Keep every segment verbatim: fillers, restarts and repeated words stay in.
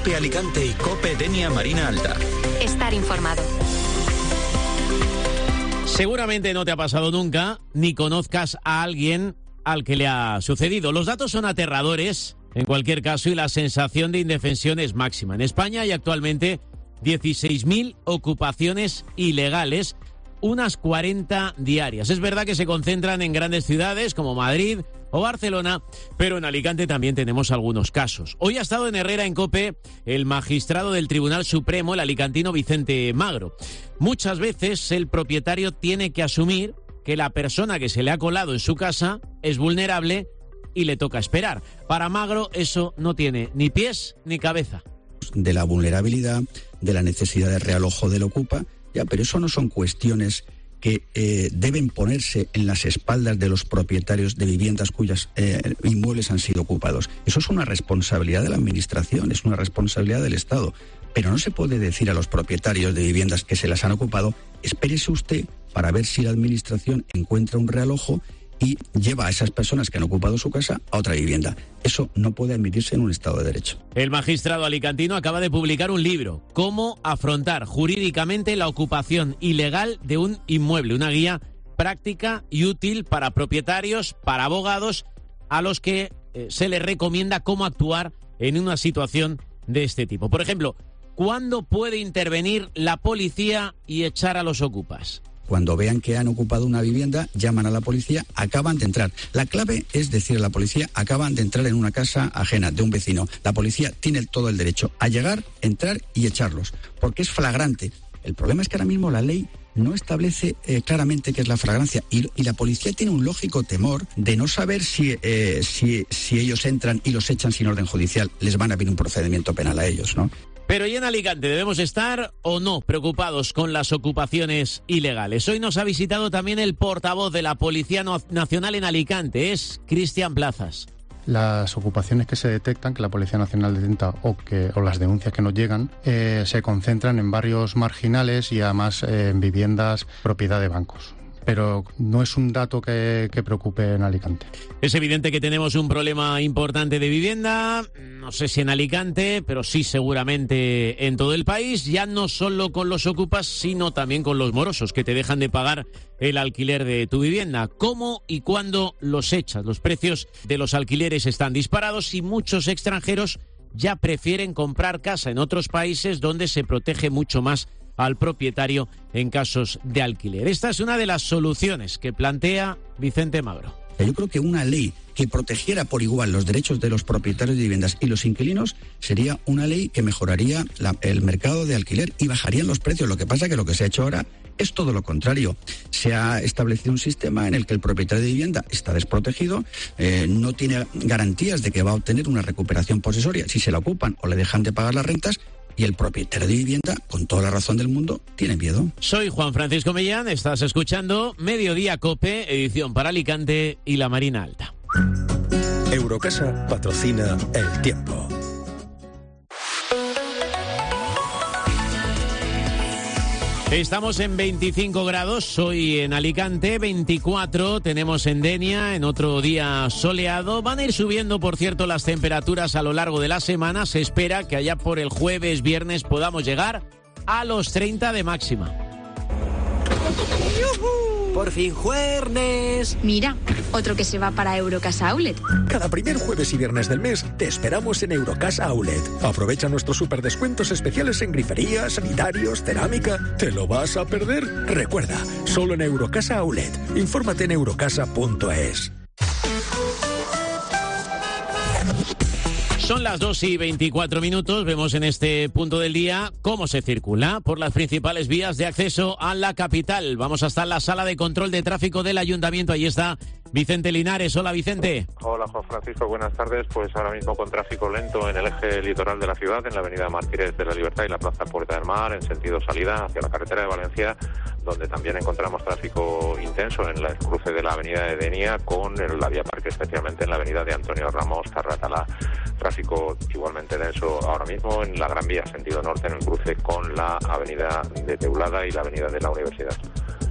COPE Alicante y COPE Denia Marina Alta. Estar informado. Seguramente no te ha pasado nunca, ni conozcas a alguien al que le ha sucedido. Los datos son aterradores, en cualquier caso, y la sensación de indefensión es máxima. En España hay actualmente dieciséis mil ocupaciones ilegales, unas cuarenta diarias. Es verdad que se concentran en grandes ciudades como Madrid o Barcelona, pero en Alicante también tenemos algunos casos. Hoy ha estado en Herrera, en COPE, el magistrado del Tribunal Supremo, el alicantino Vicente Magro. Muchas veces el propietario tiene que asumir que la persona que se le ha colado en su casa es vulnerable y le toca esperar. Para Magro eso no tiene ni pies ni cabeza. De la vulnerabilidad, de la necesidad de realojo del ocupa, ya, pero eso no son cuestiones que eh, deben ponerse en las espaldas de los propietarios de viviendas cuyos eh, inmuebles han sido ocupados. Eso es una responsabilidad de la Administración, es una responsabilidad del Estado. Pero no se puede decir a los propietarios de viviendas que se las han ocupado, espérese usted para ver si la Administración encuentra un realojo y lleva a esas personas que han ocupado su casa a otra vivienda. Eso no puede admitirse en un Estado de Derecho. El magistrado alicantino acaba de publicar un libro, Cómo afrontar jurídicamente la ocupación ilegal de un inmueble, una guía práctica y útil para propietarios, para abogados, a los que eh, se les recomienda cómo actuar en una situación de este tipo. Por ejemplo, ¿cuándo puede intervenir la policía y echar a los ocupas? Cuando vean que han ocupado una vivienda, llaman a la policía, acaban de entrar. La clave es decir a la policía, acaban de entrar en una casa ajena de un vecino. La policía tiene todo el derecho a llegar, entrar y echarlos, porque es flagrante. El problema es que ahora mismo la ley no establece eh, claramente qué es la flagrancia y, y la policía tiene un lógico temor de no saber si, eh, si, si ellos entran y los echan sin orden judicial, les van a abrir un procedimiento penal a ellos, ¿no? Pero ¿y en Alicante debemos estar o no preocupados con las ocupaciones ilegales? Hoy nos ha visitado también el portavoz de la Policía Nacional en Alicante, es Cristian Plazas. Las ocupaciones que se detectan, que la Policía Nacional detecta o, que, o las denuncias que nos llegan, eh, se concentran en barrios marginales y además eh, en viviendas propiedad de bancos. Pero no es un dato que, que preocupe en Alicante. Es evidente que tenemos un problema importante de vivienda, no sé si en Alicante, pero sí seguramente en todo el país, ya no solo con los ocupas, sino también con los morosos que te dejan de pagar el alquiler de tu vivienda. ¿Cómo y cuándo los echas? Los precios de los alquileres están disparados y muchos extranjeros ya prefieren comprar casa en otros países donde se protege mucho más al propietario en casos de alquiler. Esta es una de las soluciones que plantea Vicente Magro. Yo creo que una ley que protegiera por igual los derechos de los propietarios de viviendas y los inquilinos sería una ley que mejoraría la, el mercado de alquiler y bajarían los precios. Lo que pasa es que lo que se ha hecho ahora es todo lo contrario. Se ha establecido un sistema en el que el propietario de vivienda está desprotegido, eh, no tiene garantías de que va a obtener una recuperación posesoria si se la ocupan o le dejan de pagar las rentas. Y el propietario de vivienda, con toda la razón del mundo, tiene miedo. Soy Juan Francisco Mellán, estás escuchando Mediodía COPE, edición para Alicante y la Marina Alta. Eurocasa patrocina El Tiempo. Estamos en veinticinco grados, hoy en Alicante, veinticuatro, tenemos en Denia, en otro día soleado. Van a ir subiendo, por cierto, las temperaturas a lo largo de la semana. Se espera que allá por el jueves, viernes podamos llegar a los treinta de máxima. ¡Por fin jueves! Mira, otro que se va para Eurocasa Outlet. Cada primer jueves y viernes del mes te esperamos en Eurocasa Outlet. Aprovecha nuestros superdescuentos especiales en grifería, sanitarios, cerámica. ¿Te lo vas a perder? Recuerda, solo en Eurocasa Outlet. Infórmate en eurocasa punto es. Son las dos y veinticuatro minutos, vemos en este punto del día cómo se circula por las principales vías de acceso a la capital. Vamos hasta la sala de control de tráfico del Ayuntamiento, ahí está Vicente Linares. Hola, Vicente. Hola, Juan Francisco, buenas tardes. Pues ahora mismo con tráfico lento en el eje litoral de la ciudad, en la avenida Mártires de la Libertad y la plaza Puerta del Mar, en sentido salida hacia la carretera de Valencia, donde también encontramos tráfico intenso en el cruce de la avenida de Denia con la vía Parque, especialmente en la avenida de Antonio Ramos Carratalá. Tráfico igualmente denso ahora mismo en la Gran Vía, sentido norte, en el cruce con la avenida de Teulada y la avenida de la Universidad.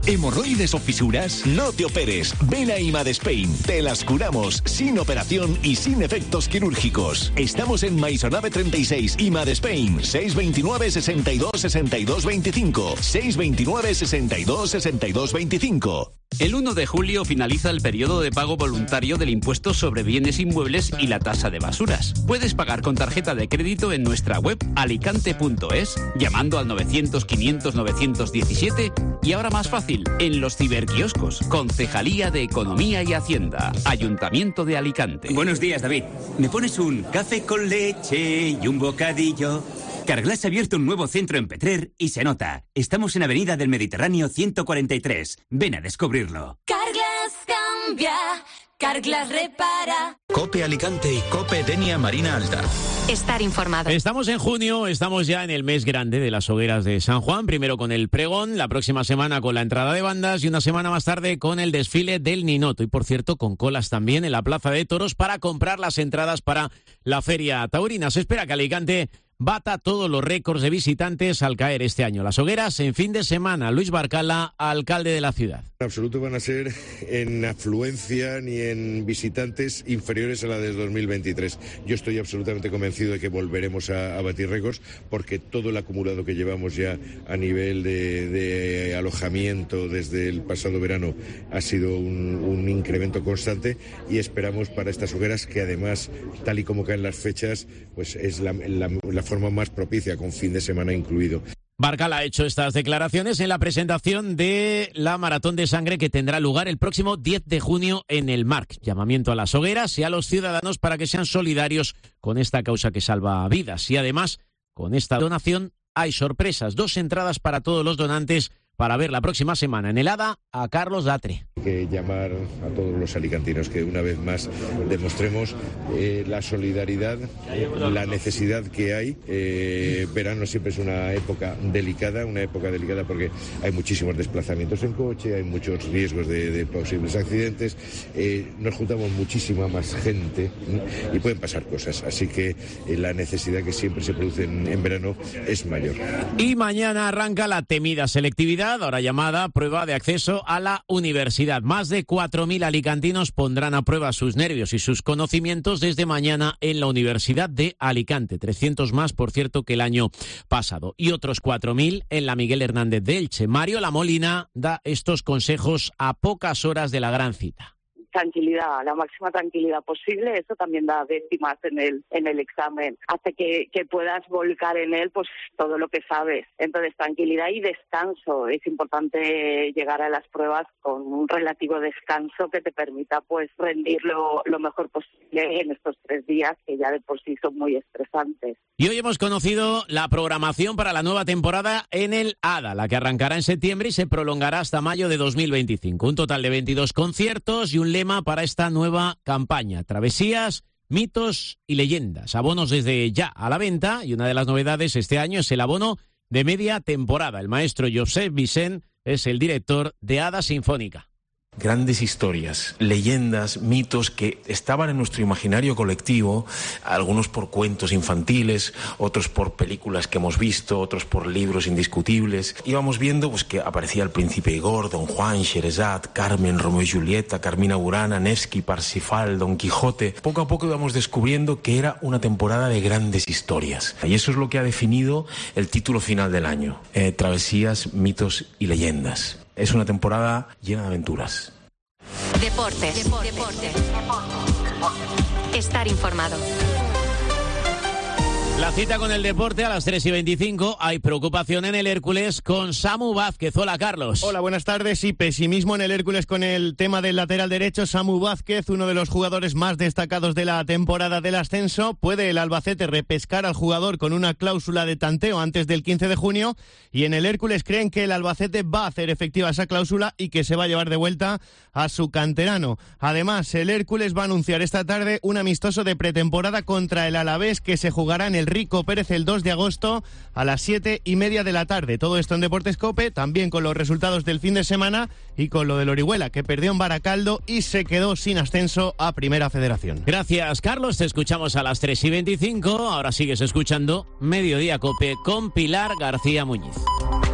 ¿Hemorroides o fisuras? No te operes. Ven a IMAD Spain. Te las curamos sin operación y sin efectos quirúrgicos. Estamos en Maisonave treinta y seis, IMAD Spain. seis veintinueve, sesenta y dos, sesenta y dos veinticinco. seis veintinueve, sesenta y dos, sesenta y dos veinticinco. El uno de julio finaliza el periodo de pago voluntario del impuesto sobre bienes inmuebles y la tasa de basuras. Puedes pagar con tarjeta de crédito en nuestra web alicante punto es, llamando al novecientos, quinientos, novecientos diecisiete y ahora más fácil, en los ciberquioscos. Concejalía de Economía y Hacienda, Ayuntamiento de Alicante. Buenos días, David. ¿Me pones un café con leche y un bocadillo? Carglass ha abierto un nuevo centro en Petrer y se nota. Estamos en Avenida del Mediterráneo ciento cuarenta y tres. Ven a descubrirlo. Carglass cambia, Carglass repara. COPE Alicante y COPE Denia Marina Alta. Estar informado. Estamos en junio, estamos ya en el mes grande de las hogueras de San Juan, primero con el pregón, la próxima semana con la entrada de bandas y una semana más tarde con el desfile del Ninoto. Y por cierto, con colas también en la Plaza de Toros para comprar las entradas para la Feria Taurina. Se espera que Alicante bata todos los récords de visitantes al caer este año. Las hogueras en fin de semana. Luis Barcala, alcalde de la ciudad. En absoluto van a ser en afluencia ni en visitantes inferiores a la de dos mil veintitrés. Yo estoy absolutamente convencido de que volveremos a, a batir récords porque todo el acumulado que llevamos ya a nivel de, de alojamiento desde el pasado verano ha sido un, un incremento constante y esperamos para estas hogueras que además, tal y como caen las fechas, pues es la, la, la forma más propicia, con fin de semana incluido. Barcala ha hecho estas declaraciones en la presentación de la Maratón de Sangre que tendrá lugar el próximo diez de junio en el Marc. Llamamiento a las hogueras y a los ciudadanos para que sean solidarios con esta causa que salva vidas. Y además, con esta donación hay sorpresas. Dos entradas para todos los donantes para ver la próxima semana en el Hada a Carlos Latre. Que llamar a todos los alicantinos que una vez más demostremos eh, la solidaridad, la necesidad que hay. Eh, verano siempre es una época delicada, una época delicada porque hay muchísimos desplazamientos en coche, hay muchos riesgos de, de posibles accidentes, eh, nos juntamos muchísima más gente ¿eh? y pueden pasar cosas, así que eh, la necesidad que siempre se produce en, en verano es mayor. Y mañana arranca la temida selectividad, ahora llamada prueba de acceso a la universidad. Más de cuatro mil alicantinos pondrán a prueba sus nervios y sus conocimientos desde mañana en la Universidad de Alicante. trescientos más, por cierto, que el año pasado. Y otros cuatro mil en la Miguel Hernández de Elche. Mario La Molina da estos consejos a pocas horas de la gran cita. Tranquilidad, la máxima tranquilidad posible, eso también da décimas en el en el examen, hace que, que puedas volcar en él pues todo lo que sabes. Entonces, tranquilidad y descanso, es importante llegar a las pruebas con un relativo descanso que te permita pues rendir lo, lo mejor posible en estos tres días que ya de por sí son muy estresantes. Y hoy hemos conocido la programación para la nueva temporada en el Hada, la que arrancará en septiembre y se prolongará hasta mayo de dos mil veinticinco. Un total de veintidós conciertos y un lema para esta nueva campaña: travesías, mitos y leyendas. Abonos desde ya a la venta y una de las novedades este año es el abono de media temporada. El maestro Josep Vicent es el director de Hada Sinfónica. Grandes historias, leyendas, mitos que estaban en nuestro imaginario colectivo, algunos por cuentos infantiles, otros por películas que hemos visto, otros por libros indiscutibles. Íbamos viendo pues, que aparecía el Príncipe Igor, Don Juan, Sherezad, Carmen, Romeo y Julieta, Carmina Burana, Nevsky, Parsifal, Don Quijote. Poco a poco íbamos descubriendo que era una temporada de grandes historias. Y eso es lo que ha definido el título final del año, eh, Travesías, mitos y leyendas. Es una temporada llena de aventuras. Deportes. Deportes. Deportes. Estar informado. La cita con el deporte a las tres y veinticinco. Hay preocupación en el Hércules con Samu Vázquez. Hola, Carlos. Hola, buenas tardes. Y pesimismo en el Hércules con el tema del lateral derecho. Samu Vázquez, uno de los jugadores más destacados de la temporada del ascenso. ¿Puede el Albacete repescar al jugador con una cláusula de tanteo antes del quince de junio? Y en el Hércules creen que el Albacete va a hacer efectiva esa cláusula y que se va a llevar de vuelta a su canterano. Además, el Hércules va a anunciar esta tarde un amistoso de pretemporada contra el Alavés que se jugará en el Rico Pérez el dos de agosto a las siete y media de la tarde. Todo esto en Deportes COPE, también con los resultados del fin de semana y con lo del Orihuela, que perdió en Baracaldo y se quedó sin ascenso a Primera Federación. Gracias, Carlos. Te escuchamos a las tres y veinticinco. Ahora sigues escuchando Mediodía COPE con Pilar García Muñiz.